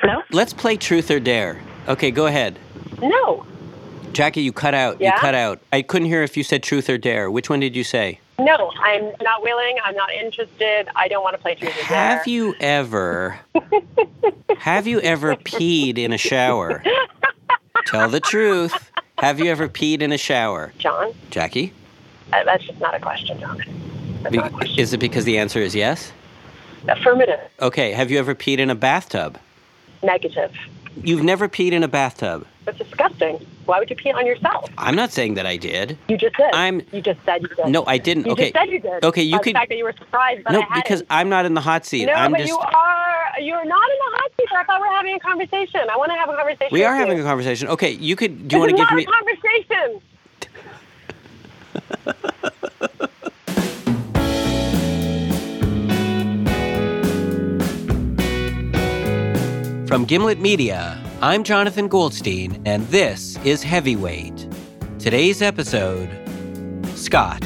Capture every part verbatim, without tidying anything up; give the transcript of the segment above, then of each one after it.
Hello? Let's play Truth or Dare. Okay, go ahead. No. Jackie, you cut out. Yeah? You cut out. I couldn't hear if you said Truth or Dare. Which one did you say? No, I'm not willing. I'm not interested. I don't want to play Truth or Dare. Have you ever... have you ever peed in a shower? Tell the truth. Have you ever peed in a shower? John? Jackie? Uh, that's just not a question, John. That's Be- not a question. is it because the answer is yes? Affirmative. Okay, have you ever peed in a bathtub? Negative. You've never peed in a bathtub. That's disgusting. Why would you pee on yourself? I'm not saying that I did. You just did. I'm- You just said you did. No, I didn't. You Okay. just said you did. Okay, you By could- The fact that you were surprised, but No, I hadn't. because I'm not in the hot seat. No, I'm but just... you are. You're not in the hot seat. I thought we were having a conversation. I want to have a conversation. We with are you. having a conversation. Okay, you could... Do This you want to is give not me... a conversation. From Gimlet Media, I'm Jonathan Goldstein, and this is Heavyweight. Today's episode, Scott.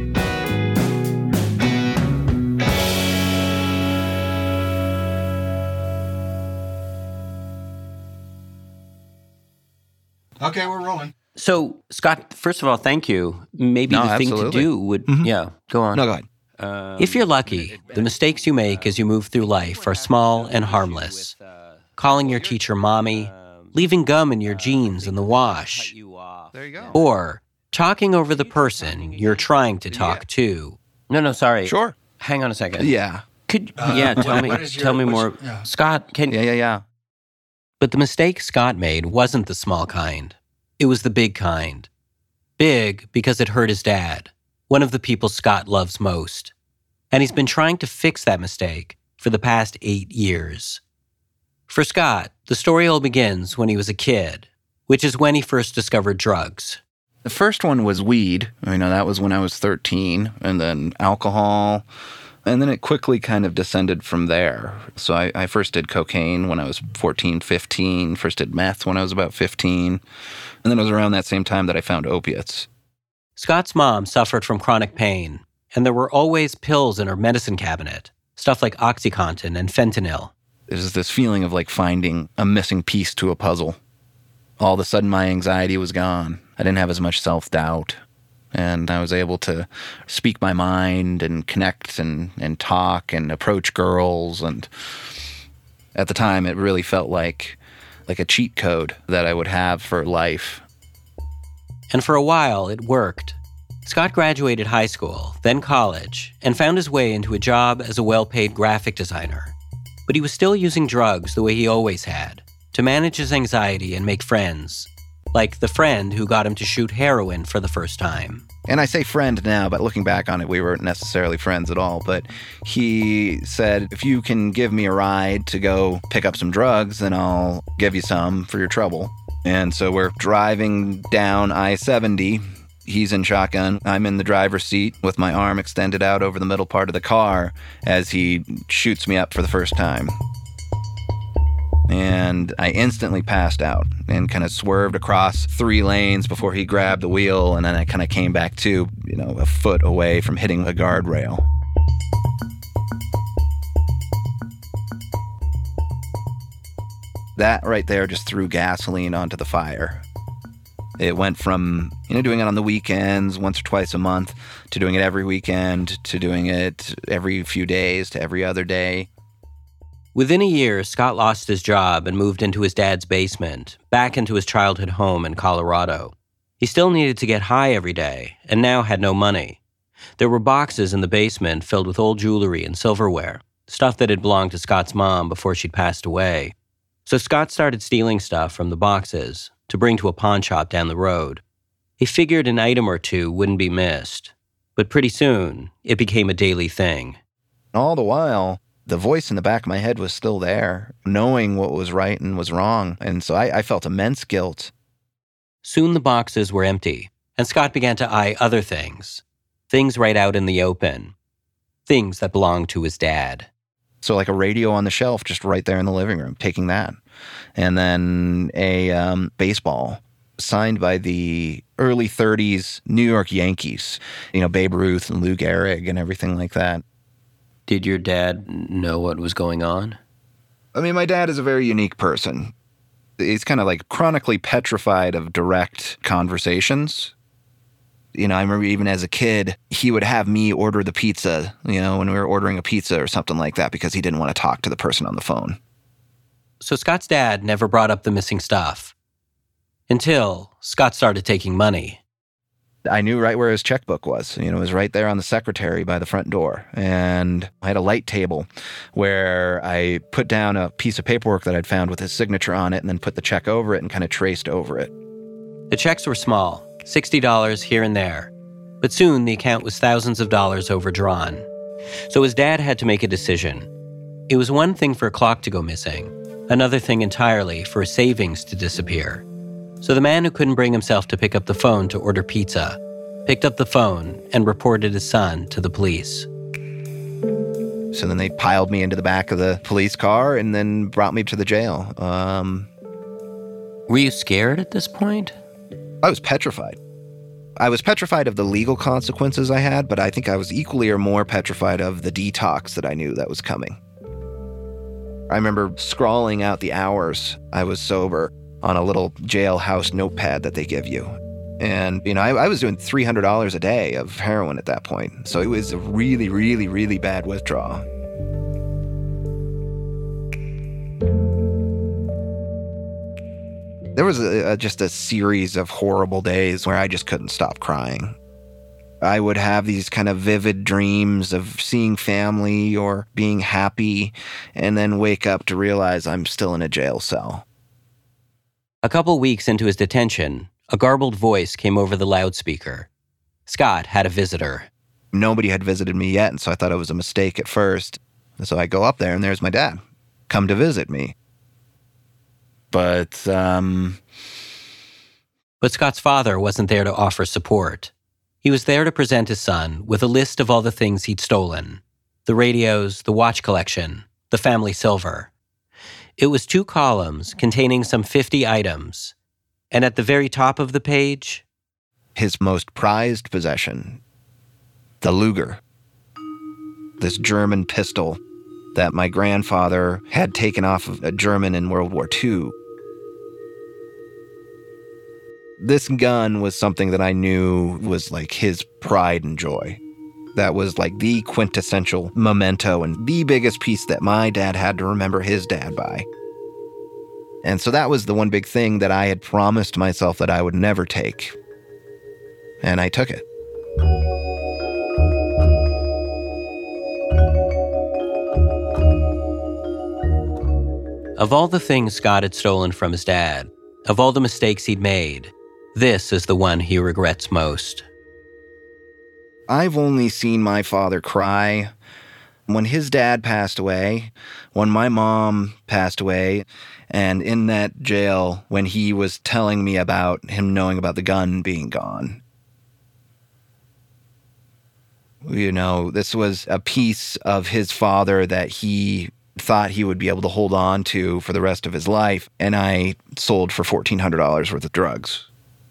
Okay, we're rolling. So, Scott, first of all, thank you. Maybe No, the thing to absolutely. do would... Mhm. Yeah, go on. No, go ahead. Um, if you're lucky, the mistakes you make as you move through life are small and harmless. Calling your teacher mommy, leaving gum in your jeans in the wash, There you go. or talking over the person you're trying to talk to. No, no, sorry. Sure. Hang on a second. Yeah. Could yeah, tell what- me what is your- tell me what's- more. yeah. Scott, can Yeah, yeah, yeah. But the mistake Scott made wasn't the small kind. It was the big kind. Big because it hurt his dad, one of the people Scott loves most. And he's been trying to fix that mistake for the past eight years. For Scott, the story all begins when he was a kid, which is when he first discovered drugs. The first one was weed. You know, that was when I was thirteen, and then alcohol. And then it quickly kind of descended from there. So I, I first did cocaine when I was fourteen, fifteen. First did meth when I was about fifteen. And then it was around that same time that I found opiates. Scott's mom suffered from chronic pain, and there were always pills in her medicine cabinet, stuff like OxyContin and fentanyl. It was this feeling of like finding a missing piece to a puzzle. All of a sudden, my anxiety was gone. I didn't have as much self-doubt. And I was able to speak my mind and connect and, and talk and approach girls. And at the time, it really felt like like a cheat code that I would have for life. And for a while, it worked. Scott graduated high school, then college, and found his way into a job as a well-paid graphic designer. But he was still using drugs the way he always had, to manage his anxiety and make friends. Like the friend who got him to shoot heroin for the first time. And I say friend now, but looking back on it, we weren't necessarily friends at all. But he said, if you can give me a ride to go pick up some drugs, then I'll give you some for your trouble. And so we're driving down I seventy. He's in shotgun. I'm in the driver's seat with my arm extended out over the middle part of the car as he shoots me up for the first time. And I instantly passed out and kind of swerved across three lanes before he grabbed the wheel, and then I kind of came back to, you know, a foot away from hitting a guardrail. That right there just threw gasoline onto the fire. It went from, you know, doing it on the weekends once or twice a month to doing it every weekend to doing it every few days to every other day. Within a year, Scott lost his job and moved into his dad's basement, back into his childhood home in Colorado. He still needed to get high every day, and now had no money. There were boxes in the basement filled with old jewelry and silverware, stuff that had belonged to Scott's mom before she'd passed away. So Scott started stealing stuff from the boxes to bring to a pawn shop down the road. He figured an item or two wouldn't be missed, but pretty soon, it became a daily thing. All the while, the voice in the back of my head was still there, knowing what was right and was wrong. And so I, I felt immense guilt. Soon the boxes were empty, and Scott began to eye other things. Things right out in the open. Things that belonged to his dad. So like a radio on the shelf just right there in the living room, taking that. And then a um, baseball signed by the early thirties New York Yankees. You know, Babe Ruth and Lou Gehrig and everything like that. Did your dad know what was going on? I mean, my dad is a very unique person. He's kind of like chronically petrified of direct conversations. You know, I remember even as a kid, he would have me order the pizza, you know, when we were ordering a pizza or something like that, because he didn't want to talk to the person on the phone. So Scott's dad never brought up the missing stuff. Until Scott started taking money. I knew right where his checkbook was. You know, it was right there on the secretary by the front door. And I had a light table where I put down a piece of paperwork that I'd found with his signature on it and then put the check over it and kind of traced over it. The checks were small, sixty dollars here and there. But soon the account was thousands of dollars overdrawn. So his dad had to make a decision. It was one thing for a clock to go missing, another thing entirely for his savings to disappear. So the man who couldn't bring himself to pick up the phone to order pizza picked up the phone and reported his son to the police. So then they piled me into the back of the police car and then brought me to the jail. Um, Were you scared at this point? I was petrified. I was petrified of the legal consequences I had, but I think I was equally or more petrified of the detox that I knew that was coming. I remember scrawling out the hours I was sober on a little jailhouse notepad that they give you. And, you know, I, I was doing three hundred dollars a day of heroin at that point. So it was a really, really, really bad withdrawal. There was a, a, just a series of horrible days where I just couldn't stop crying. I would have these kind of vivid dreams of seeing family or being happy, and then wake up to realize I'm still in a jail cell. A couple weeks into his detention, a garbled voice came over the loudspeaker. Scott had a visitor. Nobody had visited me yet, and so I thought it was a mistake at first. So I go up there, and there's my dad, come to visit me. But, um... But Scott's father wasn't there to offer support. He was there to present his son with a list of all the things he'd stolen. The radios, the watch collection, the family silver. It was two columns containing some fifty items. And at the very top of the page, his most prized possession, the Luger. This German pistol that my grandfather had taken off of a German in World War Two. This gun was something that I knew was like his pride and joy. That was like the quintessential memento and the biggest piece that my dad had to remember his dad by. And so that was the one big thing that I had promised myself that I would never take. And I took it. Of all the things Scott had stolen from his dad, of all the mistakes he'd made, this is the one he regrets most. I've only seen my father cry when his dad passed away, when my mom passed away, and in that jail when he was telling me about him knowing about the gun being gone. You know, this was a piece of his father that he thought he would be able to hold on to for the rest of his life, and I sold for fourteen hundred dollars worth of drugs.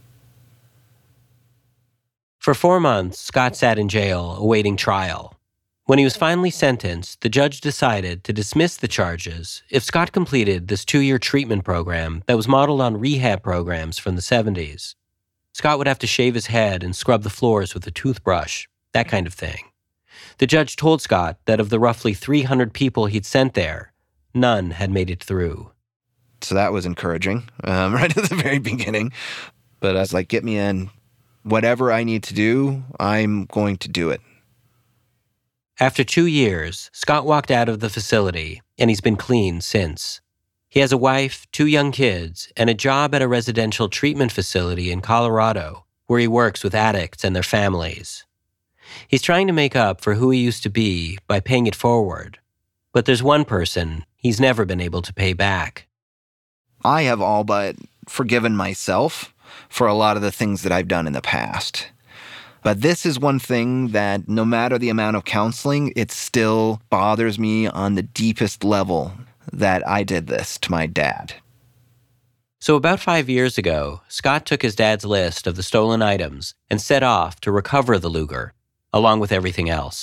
For four months, Scott sat in jail awaiting trial. When he was finally sentenced, the judge decided to dismiss the charges if Scott completed this two-year treatment program that was modeled on rehab programs from the seventies. Scott would have to shave his head and scrub the floors with a toothbrush, that kind of thing. The judge told Scott that of the roughly three hundred people he'd sent there, none had made it through. So that was encouraging, um, right at the very beginning. But I was like, get me in. Whatever I need to do, I'm going to do it. After two years, Scott walked out of the facility, and he's been clean since. He has a wife, two young kids, and a job at a residential treatment facility in Colorado, where he works with addicts and their families. He's trying to make up for who he used to be by paying it forward. But there's one person he's never been able to pay back. I have all but forgiven myself for a lot of the things that I've done in the past. But this is one thing that no matter the amount of counseling, it still bothers me on the deepest level that I did this to my dad. So about five years ago, Scott took his dad's list of the stolen items and set off to recover the Luger, along with everything else.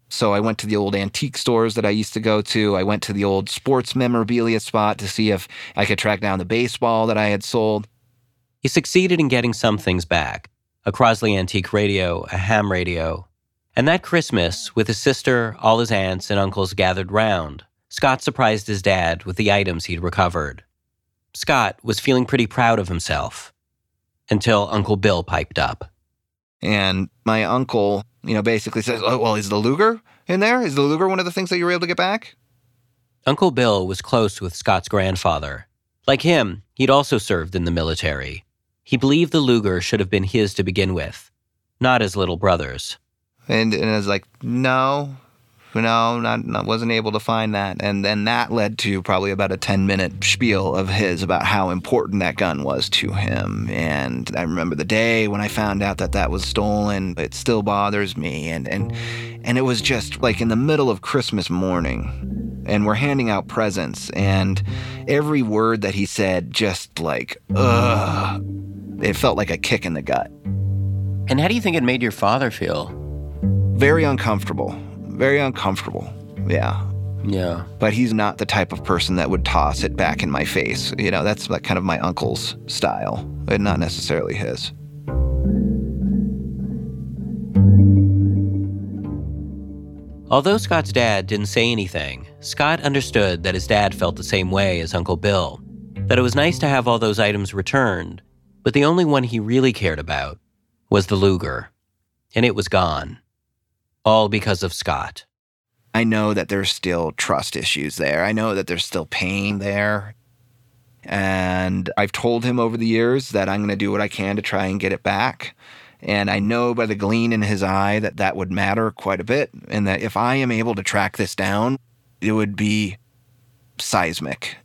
So I went to the old antique stores that I used to go to. I went to the old sports memorabilia spot to see if I could track down the baseball that I had sold. He succeeded in getting some things back, a Crosley antique radio, a ham radio. And that Christmas, with his sister, all his aunts and uncles gathered round, Scott surprised his dad with the items he'd recovered. Scott was feeling pretty proud of himself, until Uncle Bill piped up. And my uncle, you know, basically says, oh, well, is the Luger in there? Is the Luger one of the things that you were able to get back? Uncle Bill was close with Scott's grandfather. Like him, he'd also served in the military. He believed the Luger should have been his to begin with, not his little brother's. And, and I was like, no, no, not, not wasn't able to find that. And then that led to probably about a ten-minute spiel of his about how important that gun was to him. And I remember the day when I found out that that was stolen. It still bothers me. And, and, and it was just like in the middle of Christmas morning. And we're handing out presents. And every word that he said just like, ugh. It felt like a kick in the gut. And how do you think it made your father feel? Very uncomfortable. Very uncomfortable. Yeah. Yeah. But he's not the type of person that would toss it back in my face. You know, that's like kind of my uncle's style, but not necessarily his. Although Scott's dad didn't say anything, Scott understood that his dad felt the same way as Uncle Bill, that it was nice to have all those items returned, but the only one he really cared about was the Luger, and it was gone. All because of Scott. I know that there's still trust issues there. I know that there's still pain there. And I've told him over the years that I'm going to do what I can to try and get it back. And I know by the gleam in his eye that that would matter quite a bit. And that if I am able to track this down, it would be seismic.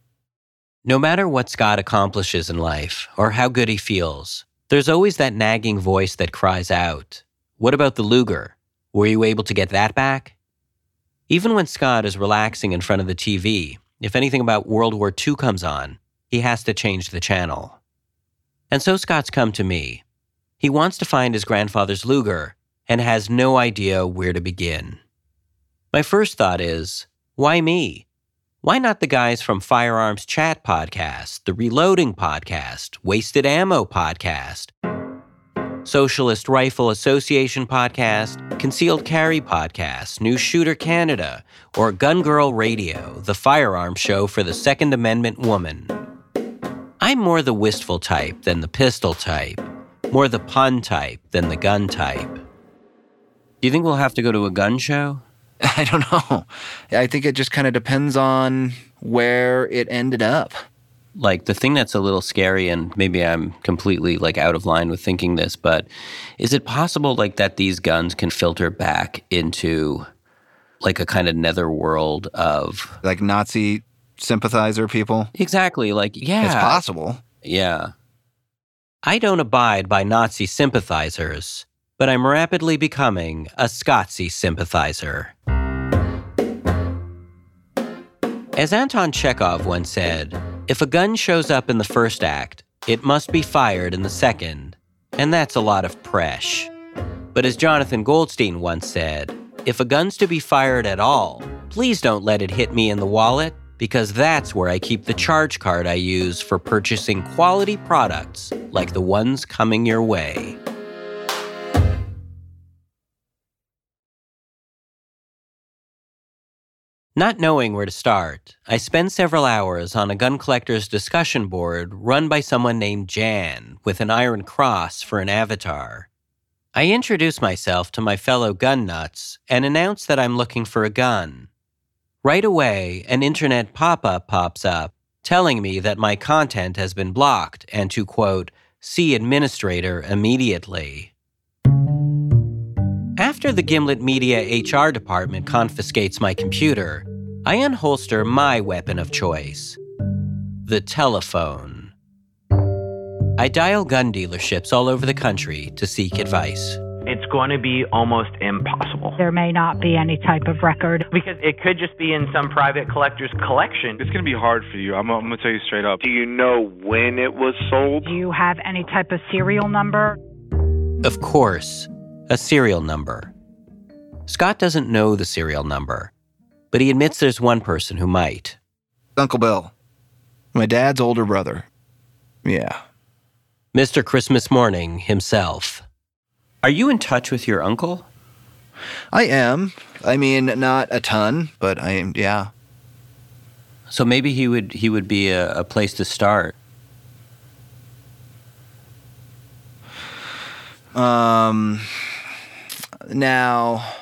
No matter what Scott accomplishes in life or how good he feels, there's always that nagging voice that cries out, "What about the Luger? Were you able to get that back?" Even when Scott is relaxing in front of the T V, if anything about World War Two comes on, he has to change the channel. And so Scott's come to me. He wants to find his grandfather's Luger and has no idea where to begin. My first thought is, why me? Why not the guys from Firearms Chat Podcast, the Reloading Podcast, Wasted Ammo Podcast, Socialist Rifle Association Podcast, Concealed Carry Podcast, New Shooter Canada, or Gun Girl Radio, the firearm show for the Second Amendment woman? I'm more the wistful type than the pistol type, more the pun type than the gun type. Do you think we'll have to go to a gun show? I don't know. I think it just kind of depends on where it ended up. Like, the thing that's a little scary, and maybe I'm completely, like, out of line with thinking this, but is it possible, like, that these guns can filter back into, like, a kind of netherworld of... Like Nazi sympathizer people? Exactly, like, yeah. It's possible. Yeah. I don't abide by Nazi sympathizers, but I'm rapidly becoming a Scotzi sympathizer. As Anton Chekhov once said, if a gun shows up in the first act, it must be fired in the second, and that's a lot of presh. But as Jonathan Goldstein once said, if a gun's to be fired at all, please don't let it hit me in the wallet, because that's where I keep the charge card I use for purchasing quality products like the ones coming your way. Not knowing where to start, I spend several hours on a gun collector's discussion board run by someone named Jan with an iron cross for an avatar. I introduce myself to my fellow gun nuts and announce that I'm looking for a gun. Right away, an internet pop-up pops up telling me that my content has been blocked and to, quote, see administrator immediately. After the Gimlet Media H R department confiscates my computer, I unholster my weapon of choice, the telephone. I dial gun dealerships all over the country to seek advice. It's going to be almost impossible. There may not be any type of record. Because it could just be in some private collector's collection. It's going to be hard for you. I'm, I'm going to tell you straight up. Do you know when it was sold? Do you have any type of serial number? Of course, a serial number. Scott doesn't know the serial number, but he admits there's one person who might. Uncle Bill. My dad's older brother. Yeah. Mister Christmas Morning himself. Are you in touch with your uncle? I am. I mean, not a ton, but I am, yeah. So maybe he would he would be a, a place to start. Um, now,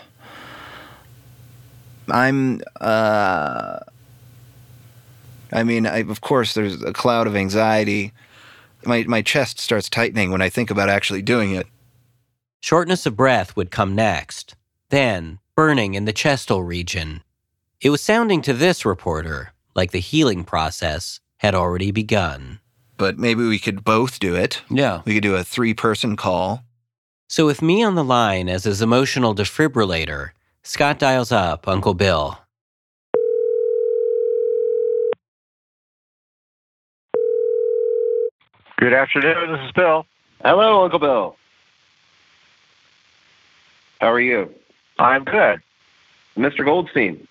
I'm, uh, I mean, I, of course, there's a cloud of anxiety. My my chest starts tightening when I think about actually doing it. Shortness of breath would come next. Then, burning in the chestal region. It was sounding to this reporter like the healing process had already begun. But maybe we could both do it. Yeah. We could do a three-person call. So with me on the line as his emotional defibrillator, Scott dials up Uncle Bill. Good afternoon, this is Bill. Hello, Uncle Bill. How are you? I'm good. Mister Goldstein.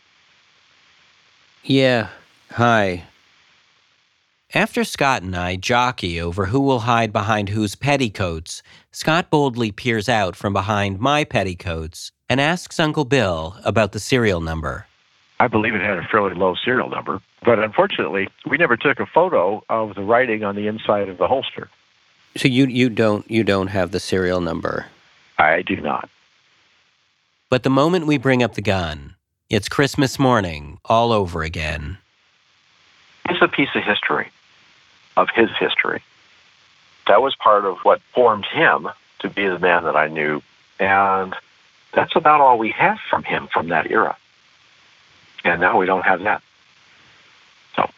Yeah, hi. After Scott and I jockey over who will hide behind whose petticoats, Scott boldly peers out from behind my petticoats and asks Uncle Bill about the serial number. I believe it had a fairly low serial number, but unfortunately, we never took a photo of the writing on the inside of the holster. So you you don't you don't have the serial number? I do not. But the moment we bring up the gun, it's Christmas morning all over again. It's a piece of history, of his history. That was part of what formed him to be the man that I knew. And that's about all we have from him from that era. And now we don't have that. So.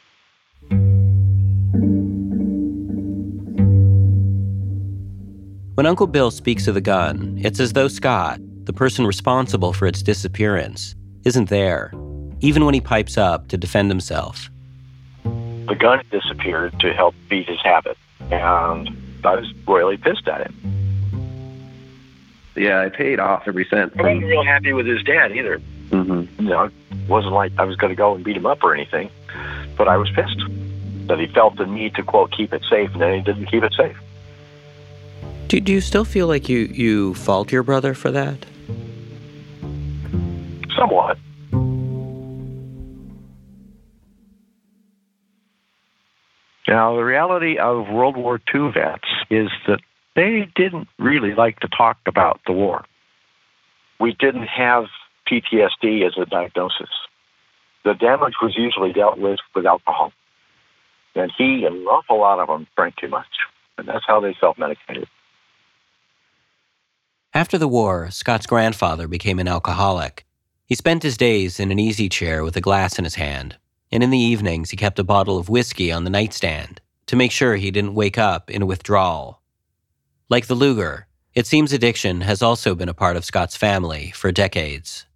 When Uncle Bill speaks of the gun, it's as though Scott, the person responsible for its disappearance, isn't there, even when he pipes up to defend himself. The gun disappeared to help beat his habit, and I was royally pissed at him. Yeah, I paid off every cent. I wasn't real happy with his dad either. Mm-hmm. You know, it wasn't like I was going to go and beat him up or anything, but I was pissed that he felt the need to, quote, keep it safe, and then he didn't keep it safe. Do, do you still feel like you, you fault your brother for that? Somewhat. Now, the reality of World War Two vets is that they didn't really like to talk about the war. We didn't have P T S D as a diagnosis. The damage was usually dealt with with alcohol. And he and an awful lot of them drank too much. And that's how they self-medicated. After the war, Scott's grandfather became an alcoholic. He spent his days in an easy chair with a glass in his hand, and in the evenings he kept a bottle of whiskey on the nightstand to make sure he didn't wake up in withdrawal. Like the Luger, it seems addiction has also been a part of Scott's family for decades.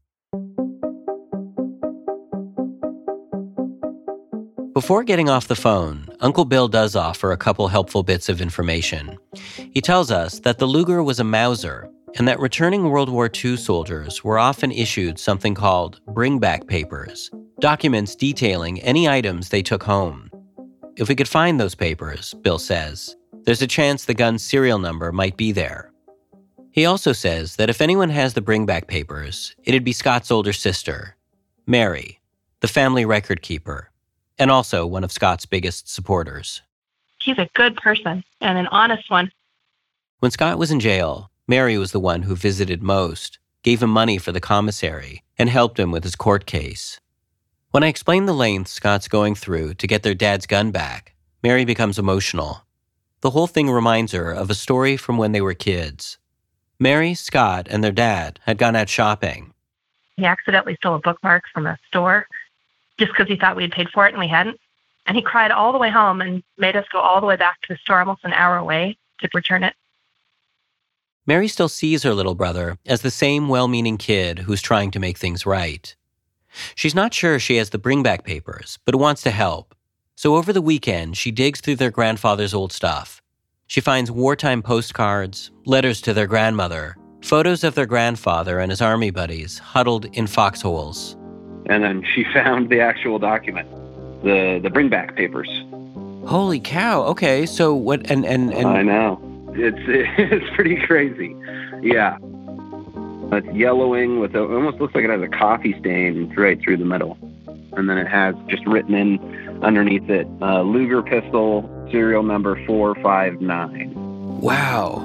Before getting off the phone, Uncle Bill does offer a couple helpful bits of information. He tells us that the Luger was a Mauser, and that returning World War Two soldiers were often issued something called bring-back papers, documents detailing any items they took home. If we could find those papers, Bill says, there's a chance the gun's serial number might be there. He also says that if anyone has the bring-back papers, it'd be Scott's older sister, Mary, the family record keeper, and also one of Scott's biggest supporters. He's a good person and an honest one. When Scott was in jail, Mary was the one who visited most, gave him money for the commissary, and helped him with his court case. When I explain the lengths Scott's going through to get their dad's gun back, Mary becomes emotional. The whole thing reminds her of a story from when they were kids. Mary, Scott, and their dad had gone out shopping. He accidentally stole a bookmark from a store just because he thought we had paid for it and we hadn't. And he cried all the way home and made us go all the way back to the store almost an hour away to return it. Mary still sees her little brother as the same well-meaning kid who's trying to make things right. She's not sure she has the bring-back papers, but wants to help. So over the weekend, she digs through their grandfather's old stuff. She finds wartime postcards, letters to their grandmother, Photos of their grandfather and his army buddies huddled in foxholes. And then she found the actual document, the the bring back papers. Holy cow. Okay, so what and and, and I know. It's it's pretty crazy. Yeah. It's yellowing with a, it almost looks like it has a coffee stain right through the middle. And then it has just written in underneath it, uh, Luger pistol, serial number four five nine. Wow.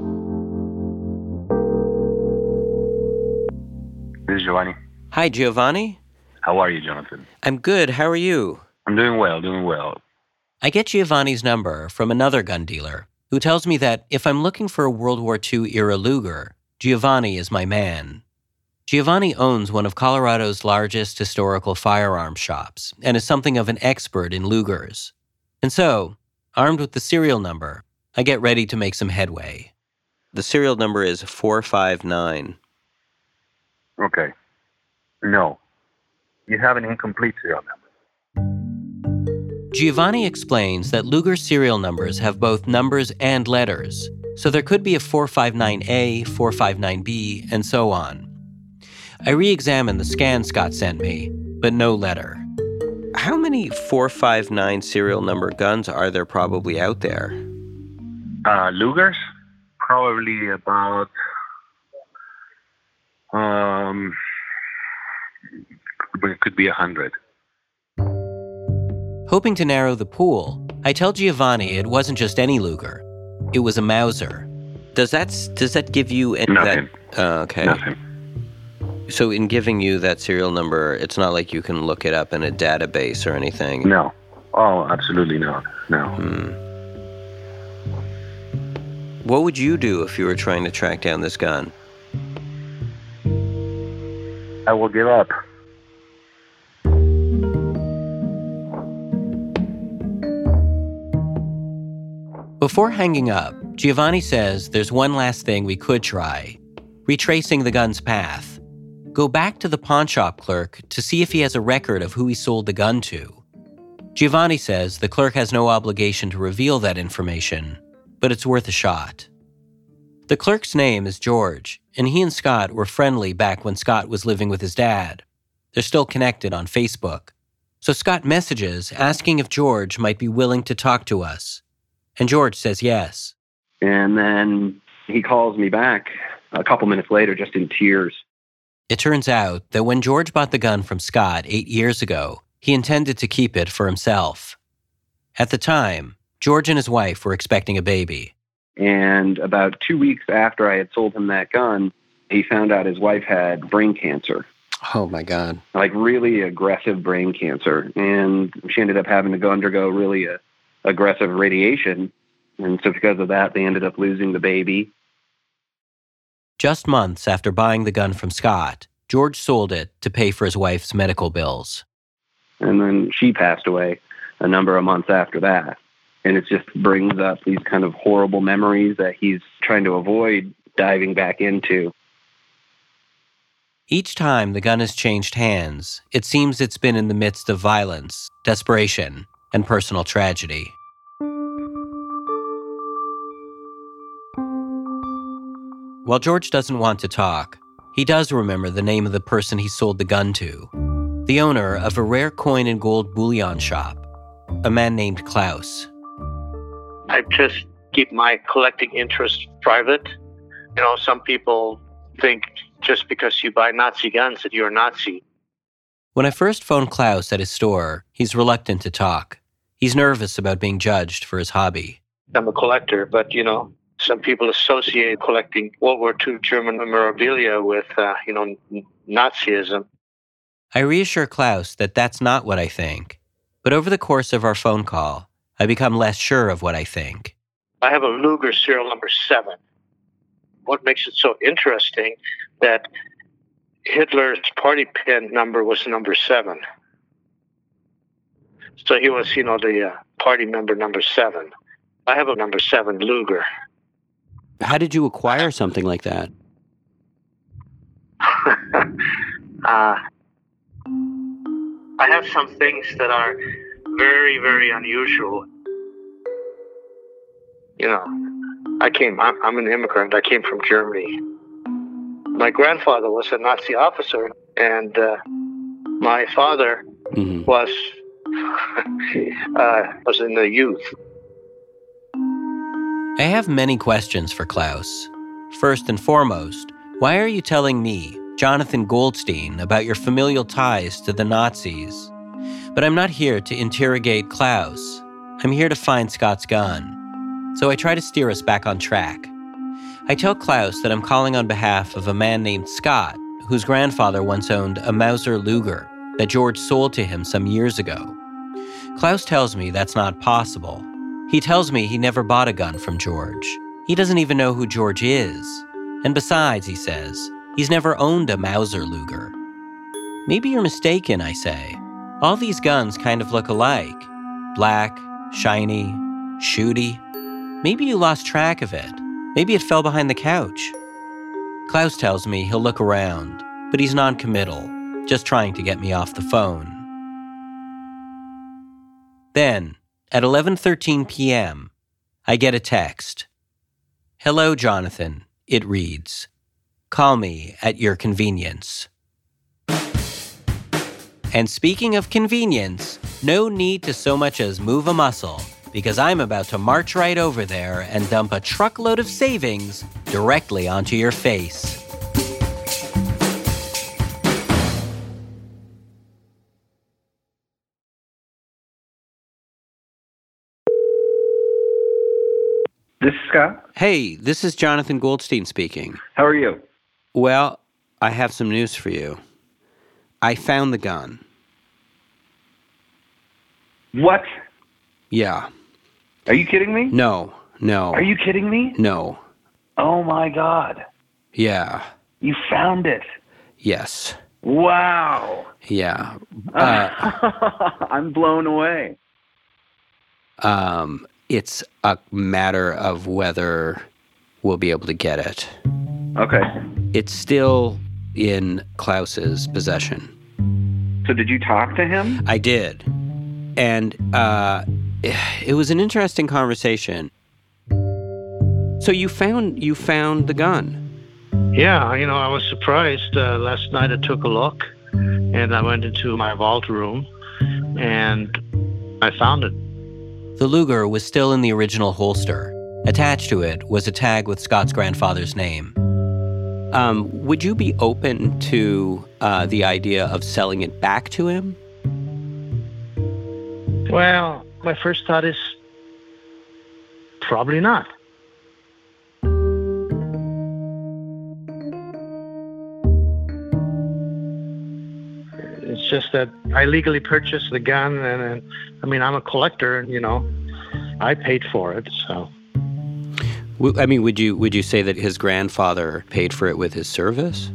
This is Giovanni. Hi, Giovanni. How are you, Jonathan? I'm good. How are you? I'm doing well, doing well. I get Giovanni's number from another gun dealer who tells me that if I'm looking for a World War Two era Luger, Giovanni is my man. Giovanni owns one of Colorado's largest historical firearms shops and is something of an expert in Lugers. And so, armed with the serial number, I get ready to make some headway. The serial number is four five nine. Okay. No. You have an incomplete serial number. Giovanni explains that Luger serial numbers have both numbers and letters, so there could be a four five nine A, four five nine B, and so on. I re-examined the scan Scott sent me, but no letter. How many four five nine serial number guns are there probably out there? Uh, Lugers? Probably about, um, it could be a hundred. Hoping to narrow the pool, I tell Giovanni it wasn't just any Luger. It was a Mauser. Does that does that give you any Nothing. That, uh, okay. Nothing. So in giving you that serial number, it's not like you can look it up in a database or anything? No. Oh, absolutely not. No. Hmm. What would you do if you were trying to track down this gun? I will give up. Before hanging up, Giovanni says there's one last thing we could try, retracing the gun's path. Go back to the pawn shop clerk to see if he has a record of who he sold the gun to. Giovanni says the clerk has no obligation to reveal that information, but it's worth a shot. The clerk's name is George, and he and Scott were friendly back when Scott was living with his dad. They're still connected on Facebook. So Scott messages asking if George might be willing to talk to us. And George says yes. And then he calls me back a couple minutes later, just in tears. It turns out that when George bought the gun from Scott eight years ago, he intended to keep it for himself. At the time, George and his wife were expecting a baby. And about two weeks after I had sold him that gun, he found out his wife had brain cancer. Oh, my God. Like really aggressive brain cancer. And she ended up having to go undergo really a aggressive radiation. And so because of that, they ended up losing the baby. Just months after buying the gun from Scott, George sold it to pay for his wife's medical bills. And then she passed away a number of months after that. And it just brings up these kind of horrible memories that he's trying to avoid diving back into. Each time the gun has changed hands, it seems it's been in the midst of violence, desperation, and personal tragedy. While George doesn't want to talk, he does remember the name of the person he sold the gun to, the owner of a rare coin and gold bullion shop, a man named Klaus. I just keep my collecting interest private. You know, some people think just because you buy Nazi guns that you're a Nazi. When I first phoned Klaus at his store, he's reluctant to talk. He's nervous about being judged for his hobby. I'm a collector, but, you know, some people associate collecting World War Two German memorabilia with, uh, you know, Nazism. I reassure Klaus that that's not what I think. But over the course of our phone call, I become less sure of what I think. I have a Luger serial number seven. What makes it so interesting that Hitler's party pin number was number seven. So he was, you know, the uh, party member number seven. I have a number seven Luger. How did you acquire something like that? uh, I have some things that are very, very unusual. You know, I came, I'm, I'm an immigrant. I came from Germany. my grandfather was a Nazi officer, and uh, my father Mm-hmm. was uh, was in the youth. I have many questions for Klaus. First and foremost, why are you telling me, Jonathan Goldstein, about your familial ties to the Nazis? But I'm not here to interrogate Klaus. I'm here to find Scott's gun. So I try to steer us back on track. I tell Klaus that I'm calling on behalf of a man named Scott, whose grandfather once owned a Mauser Luger that George sold to him some years ago. Klaus tells me that's not possible. He tells me he never bought a gun from George. He doesn't even know who George is. And besides, he says, he's never owned a Mauser Luger. Maybe you're mistaken, I say. All these guns kind of look alike. Black, shiny, shooty. Maybe you lost track of it. Maybe it fell behind the couch. Klaus tells me he'll look around, but he's non-committal, just trying to get me off the phone. Then, at eleven thirteen p.m., I get a text. "Hello, Jonathan," it reads. "Call me at your convenience." And speaking of convenience, no need to so much as move a muscle, because I'm about to march right over there and dump a truckload of savings directly onto your face. This is Scott. Hey, this is Jonathan Goldstein speaking. How are you? Well, I have some news for you. I found the gun. What? Yeah. Are you kidding me? No, no. Are you kidding me? No. Oh my God. Yeah. You found it. Yes. Wow. Yeah. Uh, I'm blown away. Um, it's a matter of whether we'll be able to get it. Okay. It's still in Klaus's possession. So did you talk to him? I did. And uh, it was an interesting conversation. So you found you found the gun. Yeah, you know, I was surprised. Uh, last night I took a look, and I went into my vault room, and I found it. The Luger was still in the original holster. Attached to it was a tag with Scott's grandfather's name. Um, would you be open to uh, the idea of selling it back to him? Well, my first thought is probably not. It's just that I legally purchased the gun, and, and I mean, I'm a collector, and you know, I paid for it, so. I mean, would you would you say that his grandfather paid for it with his service?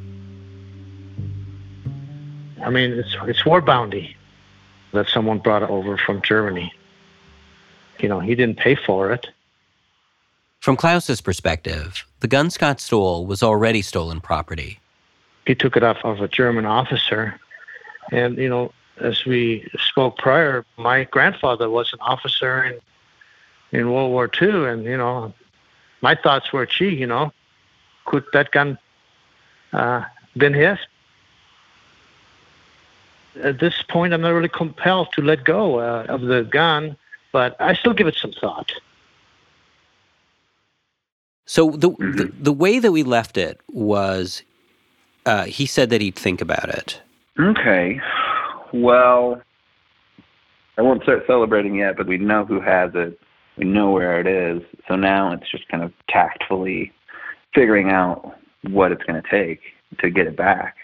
I mean, it's it's war bounty that someone brought over from Germany. You know, he didn't pay for it. From Klaus's perspective, the gun Scott stole was already stolen property. He took it off of a German officer. And, you know, as we spoke prior, my grandfather was an officer in, in World War Two. And, you know, my thoughts were, gee, you know, could that gun uh, been his? At this point, I'm not really compelled to let go uh, of the gun, but I still give it some thought. So the the, the way that we left it was, uh, he said that he'd think about it. Okay. Well, I won't start celebrating yet, but we know who has it. We know where it is. So now it's just kind of tactfully figuring out what it's going to take to get it back.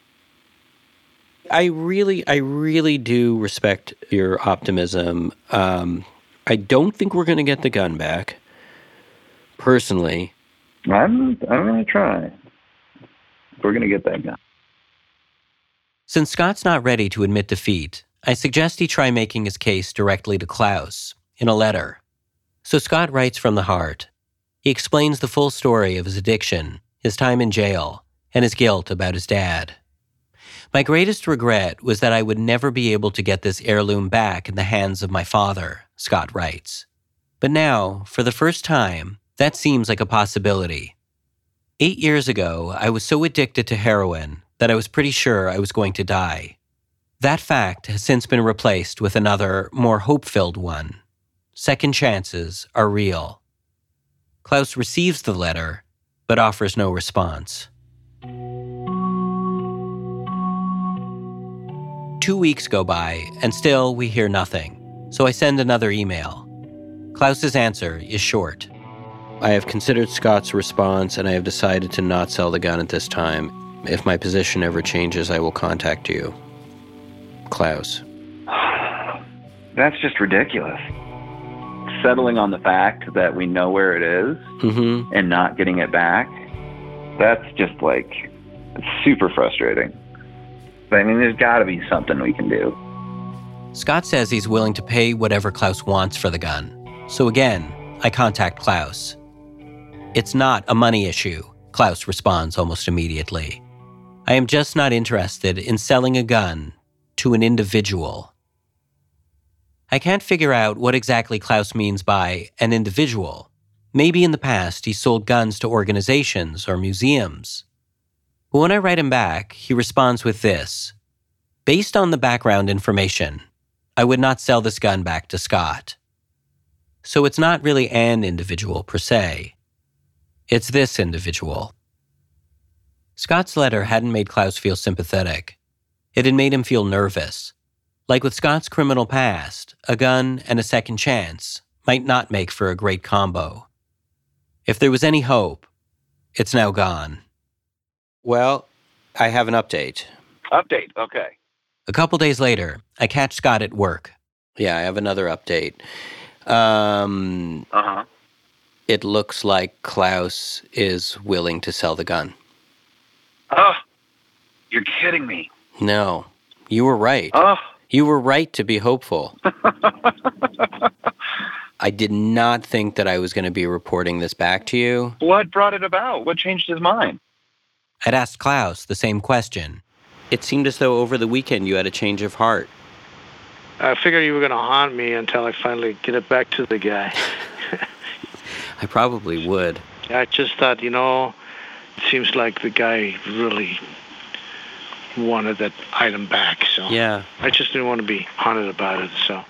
I really, I really do respect your optimism. Um, I don't think we're going to get the gun back, personally. I'm, I'm going to try. We're going to get that gun. Since Scott's not ready to admit defeat, I suggest he try making his case directly to Klaus, in a letter. So Scott writes from the heart. He explains the full story of his addiction, his time in jail, and his guilt about his dad. My greatest regret was that I would never be able to get this heirloom back in the hands of my father, Scott writes. But now, for the first time, that seems like a possibility. Eight years ago, I was so addicted to heroin that I was pretty sure I was going to die. That fact has since been replaced with another, more hope-filled one. Second chances are real. Klaus receives the letter, but offers no response. Two weeks go by, and still we hear nothing, so I send another email. Klaus's answer is short. I have considered Scott's response, and I have decided to not sell the gun at this time. If my position ever changes, I will contact you. Klaus. That's just ridiculous. Settling on the fact that we know where it is mm-hmm. and not getting it back, that's just like, it's super frustrating. But I mean, there's got to be something we can do. Scott says he's willing to pay whatever Klaus wants for the gun. So again, I contact Klaus. It's not a money issue, Klaus responds almost immediately. I am just not interested in selling a gun to an individual. I can't figure out what exactly Klaus means by an individual. Maybe in the past he sold guns to organizations or museums. But when I write him back, he responds with this. Based on the background information, I would not sell this gun back to Scott. So it's not really an individual per se. It's this individual. Scott's letter hadn't made Klaus feel sympathetic. It had made him feel nervous. Like with Scott's criminal past, a gun and a second chance might not make for a great combo. If there was any hope, it's now gone. Well, I have an update. Update, okay. A couple days later, I catch Scott at work. Yeah, I have another update. Um, uh-huh. It looks like Klaus is willing to sell the gun. Oh, you're kidding me. No, you were right. Oh. You were right to be hopeful. I did not think that I was going to be reporting this back to you. What brought it about? What changed his mind? I'd asked Klaus the same question. It seemed as though over the weekend you had a change of heart. I figured you were going to haunt me until I finally get it back to the guy. I probably would. I just thought, you know, it seems like the guy really wanted that item back, so yeah. I just didn't want to be haunted about it, so.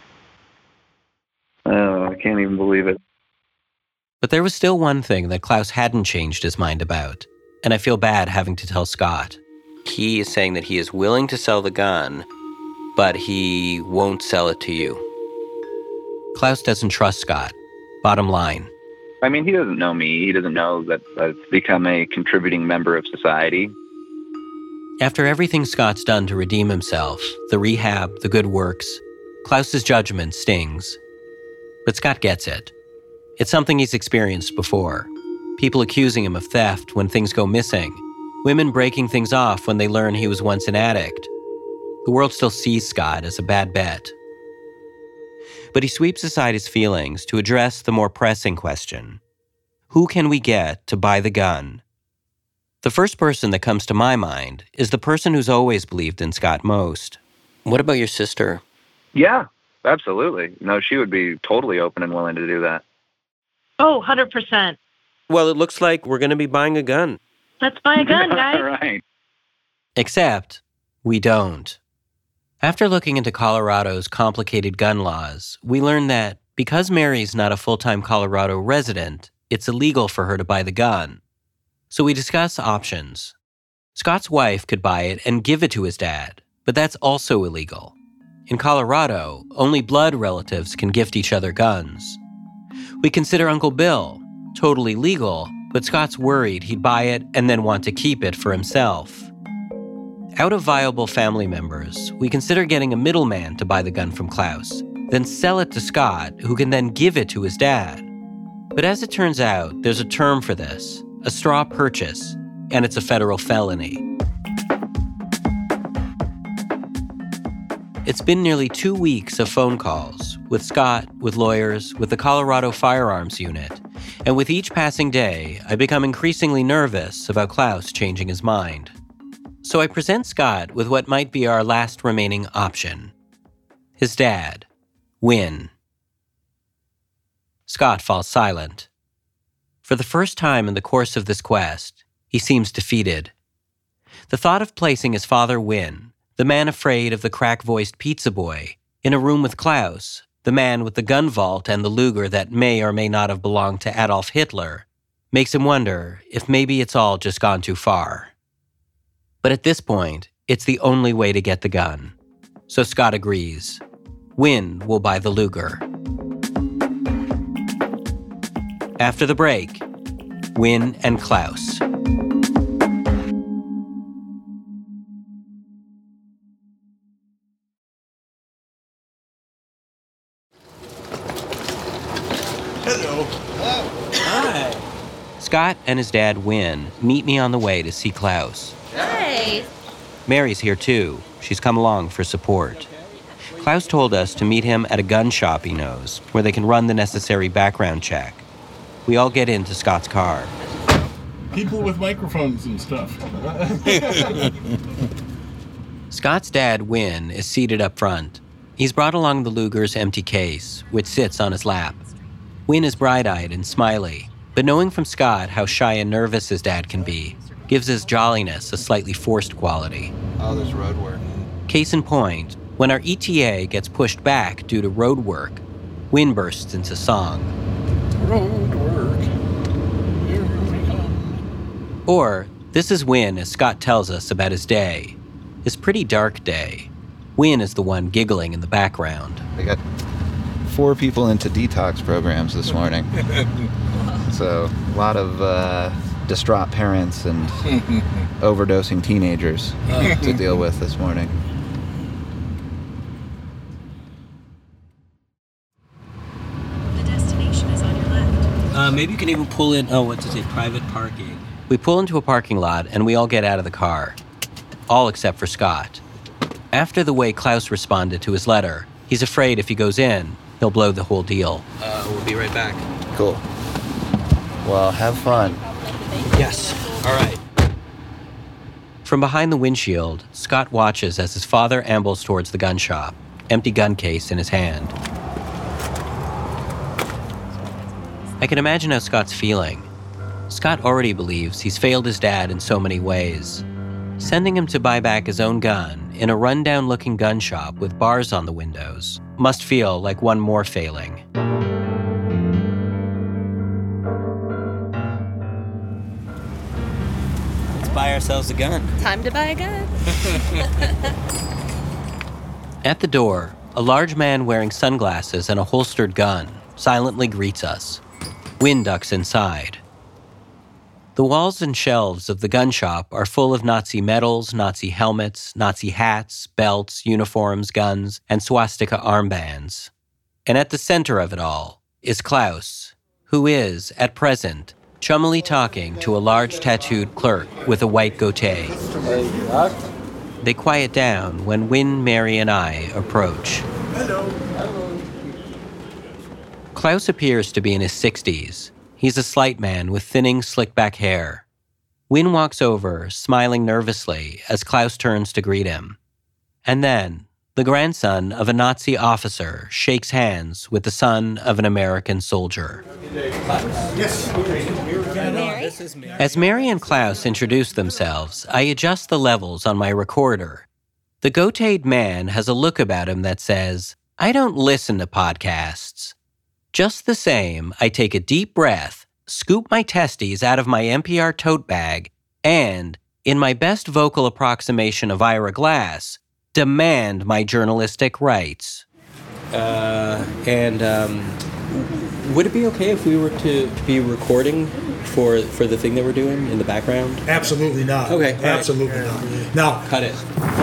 Oh, I can't even believe it. But there was still one thing that Klaus hadn't changed his mind about, and I feel bad having to tell Scott. He is saying that he is willing to sell the gun, but he won't sell it to you. Klaus doesn't trust Scott. Bottom line. I mean, he doesn't know me. He doesn't know that I've become a contributing member of society. After everything Scott's done to redeem himself, the rehab, the good works, Klaus's judgment stings. But Scott gets it. It's something he's experienced before. People accusing him of theft when things go missing. Women breaking things off when they learn he was once an addict. The world still sees Scott as a bad bet. But he sweeps aside his feelings to address the more pressing question. Who can we get to buy the gun? The first person that comes to my mind is the person who's always believed in Scott most. What about your sister? Yeah, absolutely. No, she would be totally open and willing to do that. Oh, one hundred percent. Well, it looks like we're going to be buying a gun. Let's buy a gun, guys. Right. Except, we don't. After looking into Colorado's complicated gun laws, we learned that because Mary's not a full-time Colorado resident, it's illegal for her to buy the gun. So we discuss options. Scott's wife could buy it and give it to his dad, but that's also illegal. In Colorado, only blood relatives can gift each other guns. We consider Uncle Bill, totally legal, but Scott's worried he'd buy it and then want to keep it for himself. Out of viable family members, we consider getting a middleman to buy the gun from Klaus, then sell it to Scott, who can then give it to his dad. But as it turns out, there's a term for this, a straw purchase, and it's a federal felony. It's been nearly two weeks of phone calls, with Scott, with lawyers, with the Colorado Firearms Unit, and with each passing day, I become increasingly nervous about Klaus changing his mind. So I present Scott with what might be our last remaining option. His dad, Win. Scott falls silent. For the first time in the course of this quest, he seems defeated. The thought of placing his father Win, the man afraid of the crack-voiced pizza boy, in a room with Klaus, the man with the gun vault and the Luger that may or may not have belonged to Adolf Hitler, makes him wonder if maybe it's all just gone too far. But at this point, it's the only way to get the gun. So Scott agrees. Win will buy the Luger. After the break, Win and Klaus. Hello. Hello. Hi. Scott and his dad, Win, meet me on the way to see Klaus. Hi. Mary's here too. She's come along for support. Klaus told us to meet him at a gun shop he knows, where they can run the necessary background check. We all get into Scott's car. People with microphones and stuff. Scott's dad, Win, is seated up front. He's brought along the Luger's empty case, which sits on his lap. Win is bright-eyed and smiley, but knowing from Scott how shy and nervous his dad can be, gives his jolliness a slightly forced quality. Oh, there's road work. Case in point, when our E T A gets pushed back due to road work, Win bursts into song. Road work. Here we come. Or, this is Win as Scott tells us about his day. His pretty dark day. Win is the one giggling in the background. They got four people into detox programs this morning. So, a lot of uh, distraught parents and overdosing teenagers to deal with this morning. The destination is on your left. Uh, maybe you can even pull in, oh, what's it say, private parking. We pull into a parking lot and we all get out of the car. All except for Scott. After the way Klaus responded to his letter, he's afraid if he goes in, he'll blow the whole deal. Uh, we'll be right back. Cool. Well, have fun. Yes. All right. From behind the windshield, Scott watches as his father ambles towards the gun shop, empty gun case in his hand. I can imagine how Scott's feeling. Scott already believes he's failed his dad in so many ways. Sending him to buy back his own gun in a rundown-looking gun shop with bars on the windows must feel like one more failing. Let's buy ourselves a gun. Time to buy a gun. At the door, a large man wearing sunglasses and a holstered gun silently greets us. Win ducks inside. The walls and shelves of the gun shop are full of Nazi medals, Nazi helmets, Nazi hats, belts, uniforms, guns, and swastika armbands. And at the center of it all is Klaus, who is, at present, chummily talking to a large tattooed clerk with a white goatee. They quiet down when Win, Mary, and I approach. Hello. Hello. Klaus appears to be in his sixties. He's a slight man with thinning, slick-back hair. Win walks over, smiling nervously as Klaus turns to greet him. And then, the grandson of a Nazi officer shakes hands with the son of an American soldier. Yes. Mary? As Mary and Klaus introduce themselves, I adjust the levels on my recorder. The goateed man has a look about him that says, I don't listen to podcasts. Just the same, I take a deep breath, scoop my testes out of my N P R tote bag, and, in my best vocal approximation of Ira Glass, demand my journalistic rights. Uh, and um, would it be okay if we were to be recording for for the thing that we're doing in the background? Absolutely not. Okay. All right. Absolutely not. Now, cut it.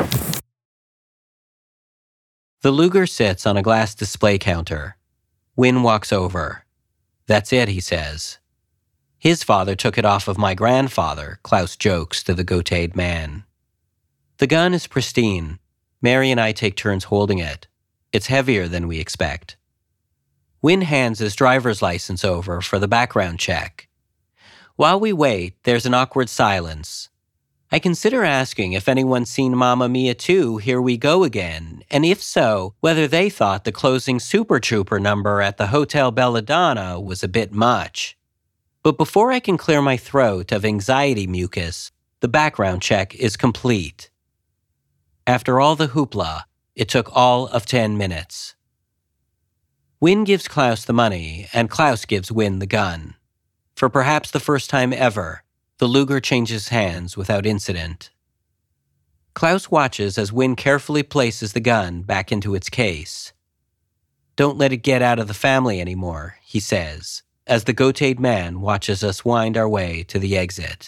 The Luger sits on a glass display counter. Win walks over. That's it, he says. His father took it off of my grandfather, Klaus jokes to the goateed man. The gun is pristine. Mary and I take turns holding it. It's heavier than we expect. Win hands his driver's license over for the background check. While we wait, there's an awkward silence. I consider asking if anyone's seen Mamma Mia two, Here We Go Again, and if so, whether they thought the closing Super Trooper number at the Hotel Belladonna was a bit much. But before I can clear my throat of anxiety mucus, the background check is complete. After all the hoopla, it took all of ten minutes. Wynn gives Klaus the money, and Klaus gives Wynn the gun. For perhaps the first time ever, the Luger changes hands without incident. Klaus watches as Wynn carefully places the gun back into its case. "Don't let it get out of the family anymore," he says, as the goateed man watches us wind our way to the exit.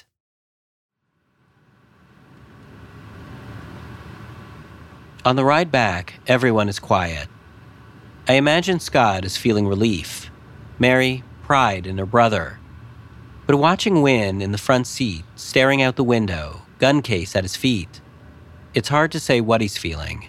On the ride back, everyone is quiet. I imagine Scott is feeling relief, Mary, pride in her brother. But watching Wynn in the front seat, staring out the window, gun case at his feet, it's hard to say what he's feeling.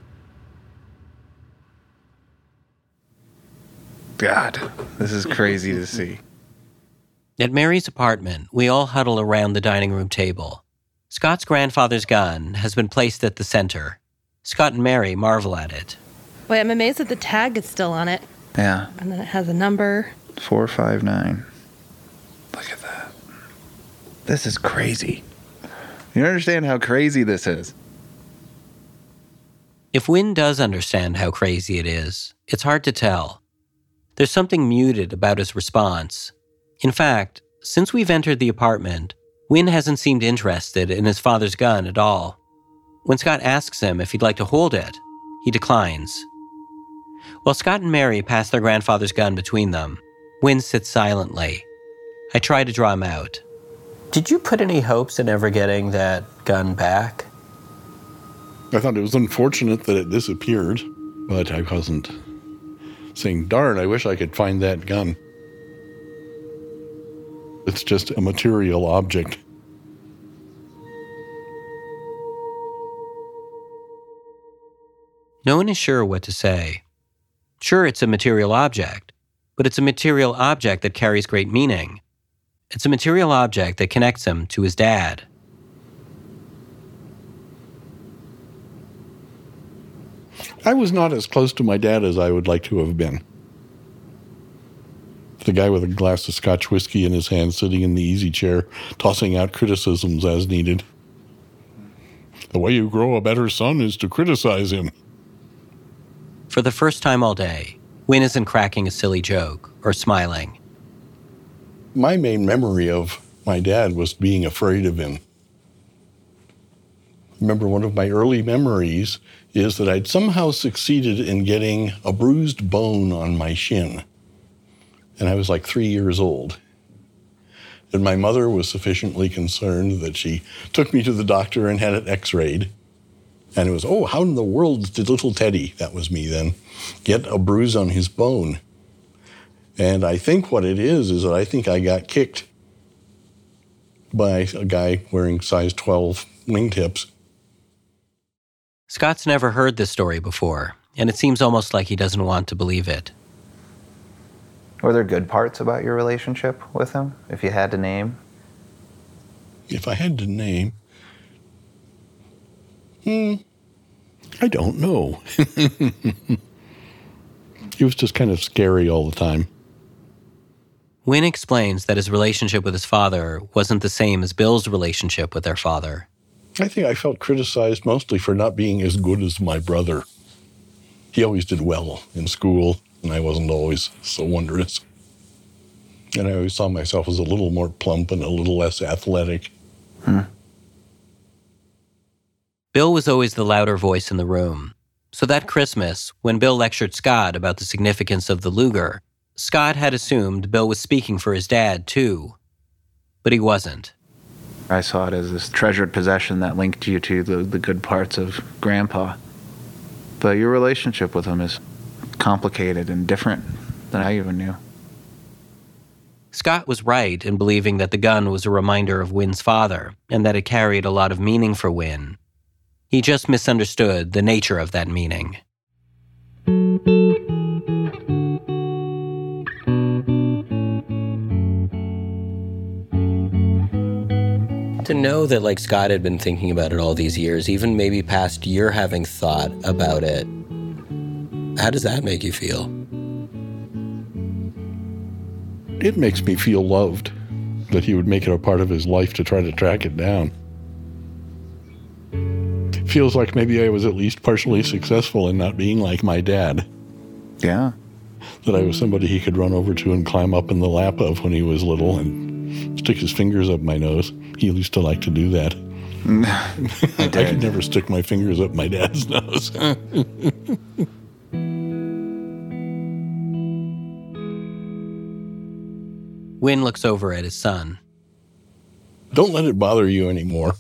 God, this is crazy to see. At Mary's apartment, we all huddle around the dining room table. Scott's grandfather's gun has been placed at the center. Scott and Mary marvel at it. Wait, I'm amazed that the tag is still on it. Yeah. And then it has a number. four five nine. Look at that. This is crazy. You understand how crazy this is? If Wynn does understand how crazy it is, it's hard to tell. There's something muted about his response. In fact, since we've entered the apartment, Wynn hasn't seemed interested in his father's gun at all. When Scott asks him if he'd like to hold it, he declines. While Scott and Mary pass their grandfather's gun between them, Wynn sits silently. I try to draw him out. Did you put any hopes in ever getting that gun back? I thought it was unfortunate that it disappeared, but I wasn't saying, darn, I wish I could find that gun. It's just a material object. No one is sure what to say. Sure, it's a material object, but it's a material object that carries great meaning. It's a material object that connects him to his dad. I was not as close to my dad as I would like to have been. The guy with a glass of Scotch whiskey in his hand, sitting in the easy chair, tossing out criticisms as needed. The way you grow a better son is to criticize him. For the first time all day, Wynn isn't cracking a silly joke or smiling. My main memory of my dad was being afraid of him. I remember one of my early memories is that I'd somehow succeeded in getting a bruised bone on my shin. And I was like three years old. And my mother was sufficiently concerned that she took me to the doctor and had it x-rayed. And it was, oh, how in the world did little Teddy, that was me then, get a bruise on his bone? And I think what it is, is that I think I got kicked by a guy wearing size twelve wingtips. Scott's never heard this story before, and it seems almost like he doesn't want to believe it. Were there good parts about your relationship with him, if you had to name? If I had to name, hmm, I don't know. He was just kind of scary all the time. Wynn explains that his relationship with his father wasn't the same as Bill's relationship with their father. I think I felt criticized mostly for not being as good as my brother. He always did well in school, and I wasn't always so wondrous. And I always saw myself as a little more plump and a little less athletic. Hmm. Bill was always the louder voice in the room. So that Christmas, when Bill lectured Scott about the significance of the Luger, Scott had assumed Bill was speaking for his dad, too. But he wasn't. I saw it as this treasured possession that linked you to the, the good parts of Grandpa. But your relationship with him is complicated and different than I even knew. Scott was right in believing that the gun was a reminder of Wynn's father, and that it carried a lot of meaning for Wynn. He just misunderstood the nature of that meaning. To know that, like, Scott had been thinking about it all these years, even maybe past year having thought about it, how does that make you feel? it makes me feel loved that he would make it a part of his life to try to track it down. It feels like maybe I was at least partially successful in not being like my dad. Yeah. That I was somebody he could run over to and climb up in the lap of when he was little and stick his fingers up my nose. He used to like to do that. I, I could never stick my fingers up my dad's nose. Win looks over at his son. Don't let it bother you anymore.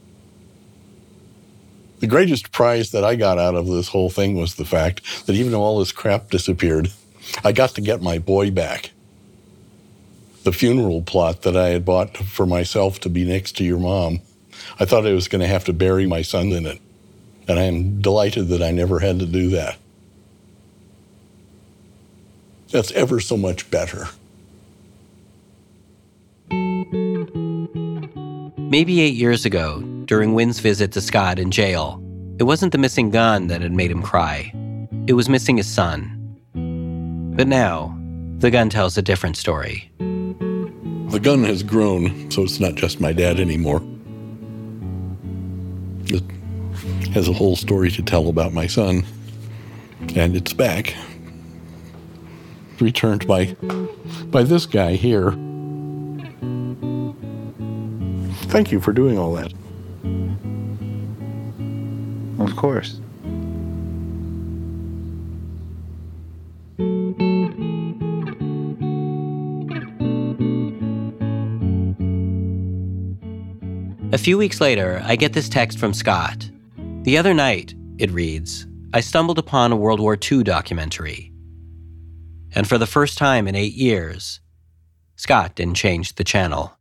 The greatest prize that I got out of this whole thing was the fact that even though all this crap disappeared, I got to get my boy back. The funeral plot that I had bought for myself to be next to your mom, I thought I was going to have to bury my son in it. And I am delighted that I never had to do that. That's ever so much better. Maybe eight years ago, during Win's visit to Scott in jail, it wasn't the missing gun that had made him cry. It was missing his son. But now, the gun tells a different story. The gun has grown, so it's not just my dad anymore. It has a whole story to tell about my son. And it's back. Returned by, by this guy here. Thank you for doing all that. Of course. A few weeks later, I get this text from Scott. The other night, it reads, I stumbled upon a World War Two documentary. And for the first time in eight years, Scott didn't change the channel.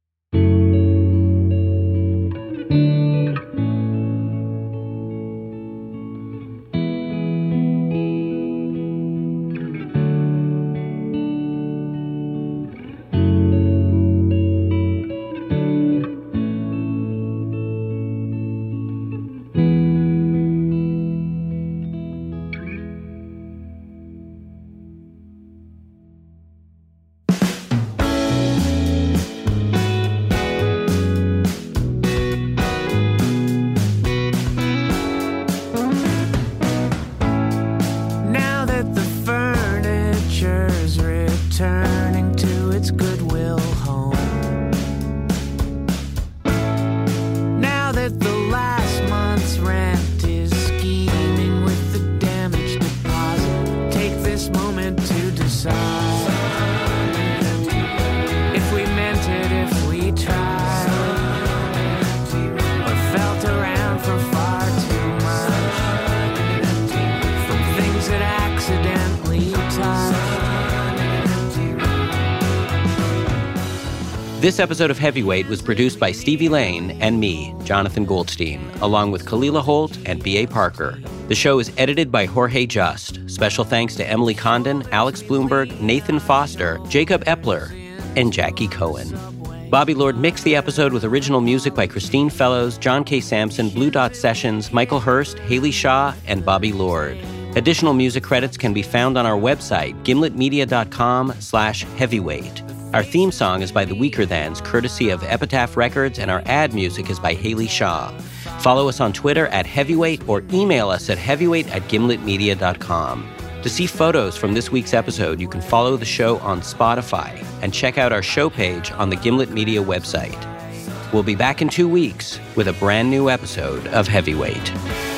This episode of Heavyweight was produced by Stevie Lane and me, Jonathan Goldstein, along with Kalila Holt and B A. Parker. The show is edited by Jorge Just. Special thanks to Emily Condon, Alex Bloomberg, Nathan Foster, Jacob Epler, and Jackie Cohen. Bobby Lord mixed the episode with original music by Christine Fellows, John K. Sampson, Blue Dot Sessions, Michael Hurst, Haley Shaw, and Bobby Lord. Additional music credits can be found on our website, gimletmedia.com slash heavyweight. Our theme song is by The Weaker Thans, courtesy of Epitaph Records, and our ad music is by Haley Shaw. Follow us on Twitter at Heavyweight or email us at heavyweight at gimletmedia dot com. To see photos from this week's episode, you can follow the show on Spotify and check out our show page on the Gimlet Media website. We'll be back in two weeks with a brand new episode of Heavyweight.